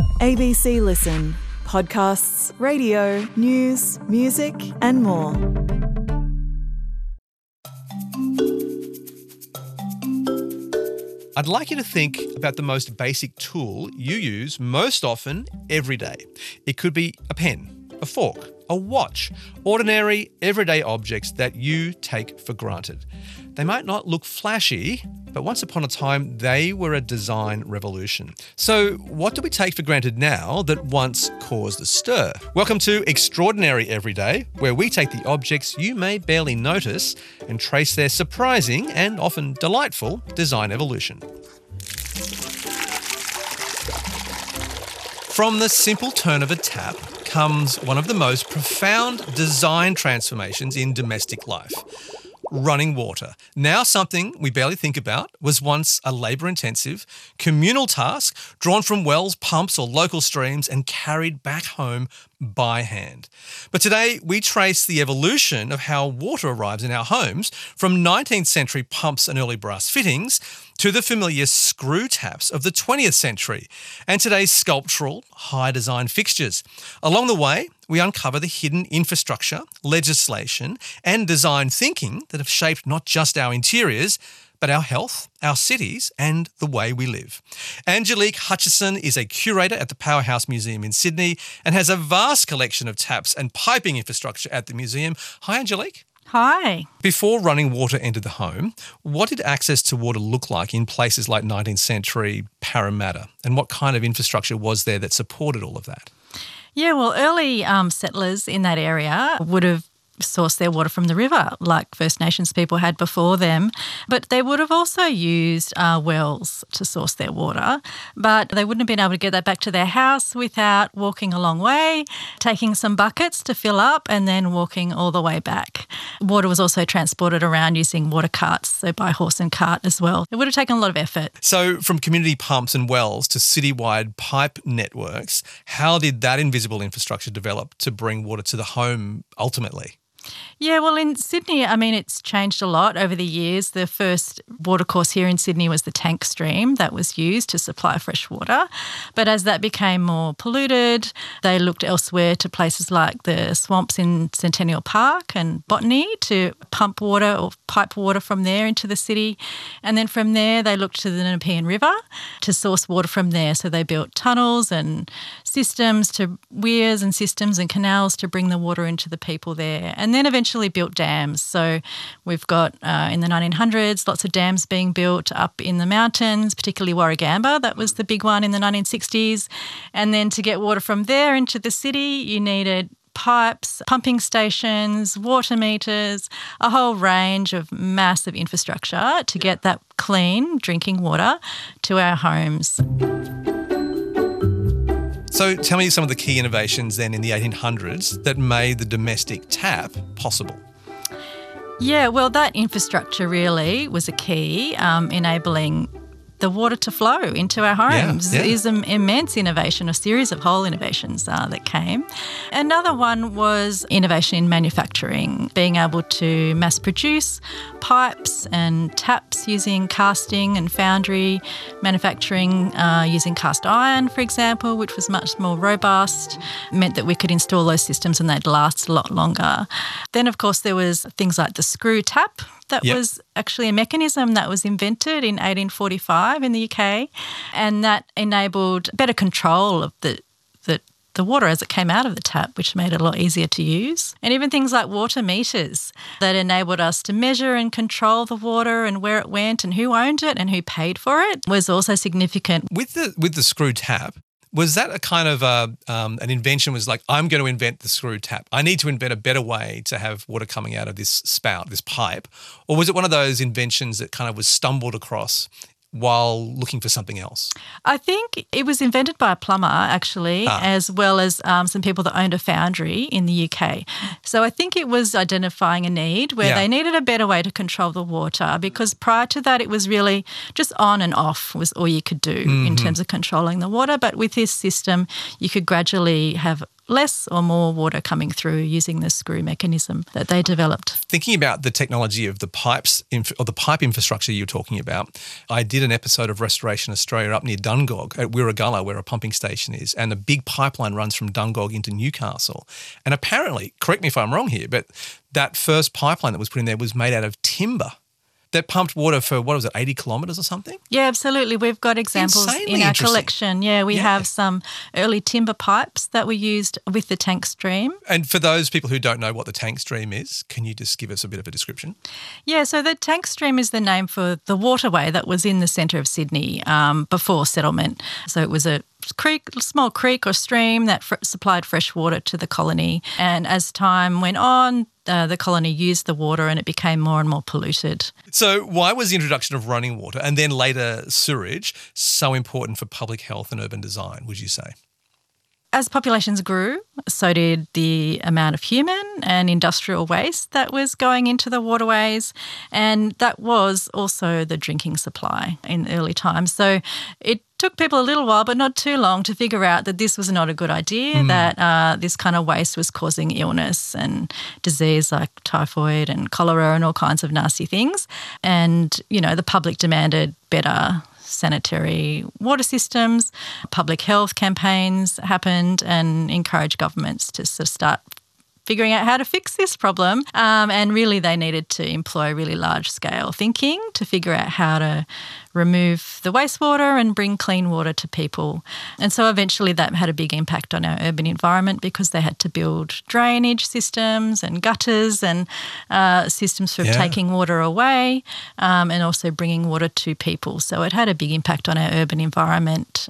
ABC Listen. Podcasts, radio, news, music and more. I'd like you to think about the most basic tool you use most often every day. It could be a pen, a fork, a watch, ordinary, everyday objects that you take for granted. They might not look flashy, but once upon a time, they were a design revolution. So what do we take for granted now that once caused a stir? Welcome to Extraordinary Everyday, where we take the objects you may barely notice and trace their surprising and often delightful design evolution. From the simple turn of a tap comes one of the most profound design transformations in domestic life. Running water. Now something we barely think about, was once a labour-intensive, communal task drawn from wells, pumps or local streams and carried back home by hand. But today we trace the evolution of how water arrives in our homes from 19th century pumps and early brass fittings to the familiar screw taps of the 20th century and today's sculptural, high-design fixtures. Along the way, we uncover the hidden infrastructure, legislation and design thinking that have shaped not just our interiors, but our health, our cities and the way we live. Angelique Hutchison is a curator at the Powerhouse Museum in Sydney and has a vast collection of taps and piping infrastructure at the museum. Hi, Angelique. Hi. Before running water entered the home, what did access to water look like in places like 19th century Parramatta? And what kind of infrastructure was there that supported all of that? Yeah, well, early settlers in that area would have sourced their water from the river like First Nations people had before them, but they would have also used wells to source their water, but they wouldn't have been able to get that back to their house without walking a long way, taking some buckets to fill up and then walking all the way back. Water was also transported around using water carts, so by horse and cart as well. It would have taken a lot of effort. So from community pumps and wells to citywide pipe networks, how did that invisible infrastructure develop to bring water to the home ultimately? Yeah, well, in Sydney, it's changed a lot over the years. The first watercourse here in Sydney was the tank stream that was used to supply fresh water. But as that became more polluted, they looked elsewhere to places like the swamps in Centennial Park and Botany to pump water or pipe water from there into the city. And then from there, they looked to the Nepean River to source water from there. So they built tunnels and systems to weirs and systems and canals to bring the water into the people there. And then eventually built dams. So we've got in the 1900s lots of dams being built up in the mountains, particularly Warragamba. That was the big one in the 1960s. And then to get water from there into the city, you needed pipes, pumping stations, water meters, a whole range of massive infrastructure to get that clean drinking water to our homes. So tell me some of the key innovations then in the 1800s that made the domestic tap possible. Yeah, well, that infrastructure really was a key enabling the water to flow into our homes. It is an immense innovation, a series of whole innovations that came. Another one was innovation in manufacturing, being able to mass produce pipes and taps using casting and foundry manufacturing, using cast iron, for example, which was much more robust, meant that we could install those systems and they'd last a lot longer. Then, of course, there was things like the screw tap. That was actually a mechanism that was invented in 1845 in the UK, and that enabled better control of the water as it came out of the tap, which made it a lot easier to use. And even things like water meters that enabled us to measure and control the water and where it went and who owned it and who paid for it was also significant. With the screw tap, was that a kind of an invention was like, I'm going to invent the screw tap. I need to invent a better way to have water coming out of this spout, this pipe? Or was it one of those inventions that kind of was stumbled across while looking for something else? I think it was invented by a plumber, actually, as well as some people that owned a foundry in the UK. So I think it was identifying a need where they needed a better way to control the water, because prior to that it was really just on and off was all you could do in terms of controlling the water. But with this system, you could gradually have less or more water coming through using the screw mechanism that they developed. Thinking about the technology of the pipes or the pipe infrastructure you're talking about, I did an episode of Restoration Australia up near Dungog at Wirragullah, where a pumping station is, and a big pipeline runs from Dungog into Newcastle. And apparently, correct me if I'm wrong here, but that first pipeline that was put in there was made out of timber that pumped water for, 80 kilometres or something? Yeah, absolutely. We've got examples Insanely in our interesting. collection. Yeah, we have some early timber pipes that were used with the tank stream. And for those people who don't know what the tank stream is, can you just give us a bit of a description? Yeah, so the tank stream is the name for the waterway that was in the centre of Sydney before settlement. So it was a small creek or stream that supplied fresh water to the colony. And as time went on, the colony used the water and it became more and more polluted. So why was the introduction of running water and then later sewerage so important for public health and urban design, would you say? As populations grew, so did the amount of human and industrial waste that was going into the waterways, and that was also the drinking supply in early times. So it took people a little while, but not too long, to figure out that this was not a good idea, that this kind of waste was causing illness and disease like typhoid and cholera and all kinds of nasty things. And, the public demanded better sanitary water systems. Public health campaigns happened and encouraged governments to sort of start figuring out how to fix this problem. And really they needed to employ really large-scale thinking to figure out how to remove the wastewater and bring clean water to people. And so eventually that had a big impact on our urban environment because they had to build drainage systems and gutters and systems for taking water away and also bringing water to people. So it had a big impact on our urban environment.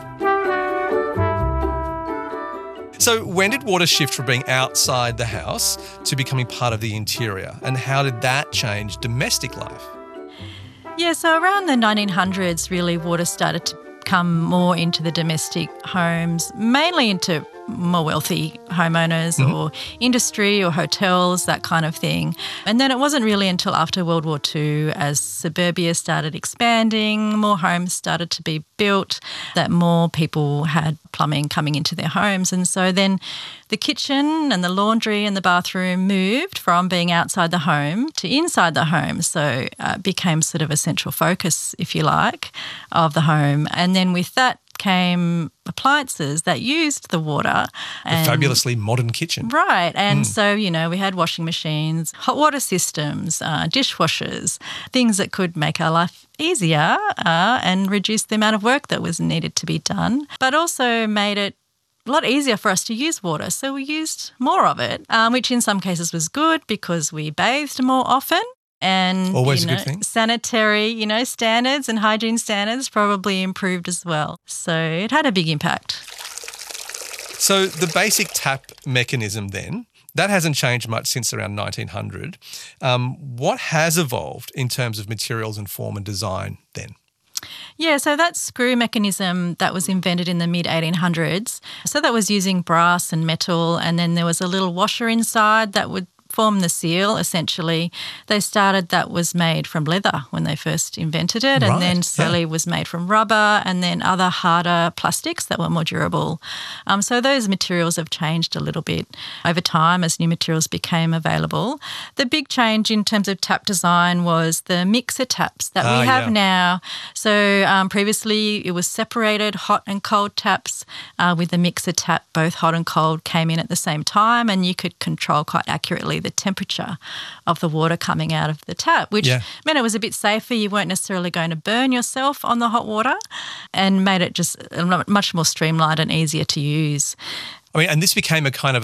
So when did water shift from being outside the house to becoming part of the interior? And how did that change domestic life? Yeah, so around the 1900s, really, water started to come more into the domestic homes, mainly into more wealthy homeowners or industry or hotels, that kind of thing. And then it wasn't really until after World War II, as suburbia started expanding, more homes started to be built, that more people had plumbing coming into their homes. And so then the kitchen and the laundry and the bathroom moved from being outside the home to inside the home. So it became sort of a central focus, if you like, of the home. And then with that came appliances that used the water. A fabulously modern kitchen. Right. And so, we had washing machines, hot water systems, dishwashers, things that could make our life easier and reduce the amount of work that was needed to be done, but also made it a lot easier for us to use water. So we used more of it, which in some cases was good because we bathed more often. And always a good thing. Sanitary, standards and hygiene standards probably improved as well. So it had a big impact. So the basic tap mechanism then, that hasn't changed much since around 1900. What has evolved in terms of materials and form and design then? Yeah, so that screw mechanism that was invented in the mid-1800s, so that was using brass and metal, and then there was a little washer inside that would form the seal, essentially. They started that was made from leather when they first invented it, and then slowly was made from rubber and then other harder plastics that were more durable. So those materials have changed a little bit over time as new materials became available. The big change in terms of tap design was the mixer taps that we have now. So previously it was separated hot and cold taps. With the mixer tap, both hot and cold came in at the same time, and you could control quite accurately the temperature of the water coming out of the tap, which meant it was a bit safer. You weren't necessarily going to burn yourself on the hot water, and made it just much more streamlined and easier to use. I mean, and this became a kind of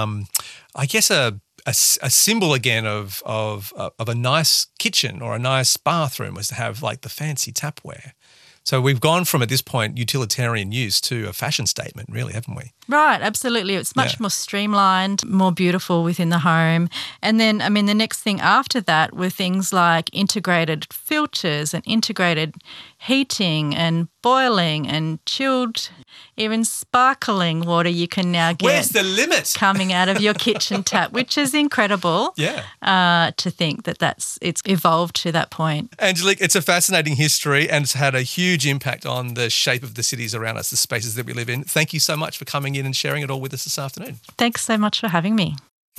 a symbol again of a nice kitchen or a nice bathroom was to have like the fancy tapware. So we've gone from, at this point, utilitarian use to a fashion statement, really, haven't we? Right, absolutely. It's much more streamlined, more beautiful within the home. And then, the next thing after that were things like integrated filters and integrated heating and boiling and chilled, even sparkling water you can now get. Where's the limit? Coming out of your kitchen tap, which is incredible. Yeah. To think that it's evolved to that point. Angelique, it's a fascinating history and it's had a huge impact on the shape of the cities around us, the spaces that we live in. Thank you so much for coming in and sharing it all with us this afternoon. Thanks so much for having me.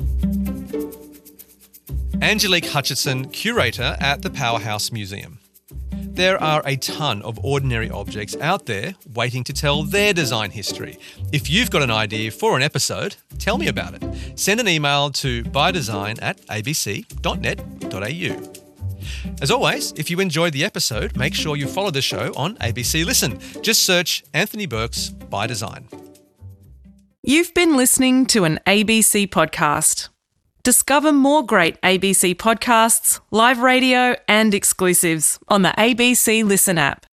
Angelique Hutchinson, curator at the Powerhouse Museum. There are a ton of ordinary objects out there waiting to tell their design history. If you've got an idea for an episode, tell me about it. Send an email to bydesign@abc.net.au. As always, if you enjoyed the episode, make sure you follow the show on ABC Listen. Just search Anthony Burke's By Design. You've been listening to an ABC podcast. Discover more great ABC podcasts, live radio and exclusives on the ABC Listen app.